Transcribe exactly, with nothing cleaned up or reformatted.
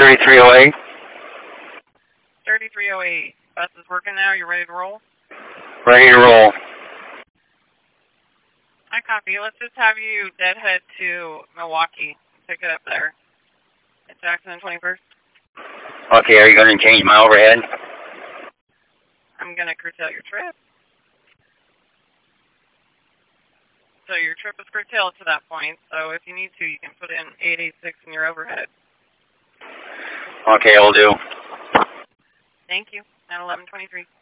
thirty-three oh eight. thirty-three oh eight. Bus is working now. You ready to roll? Ready to roll. I copy. Let's just have you deadhead to Milwaukee. Pick it up there. At Jackson and twenty-first. Okay, are you going to change my overhead? I'm going to curtail your trip. So your trip is curtailed to that point. So if you need to, you can put in eight eighty-six in your overhead. Okay, I'll do. Thank you. At eleven twenty-three.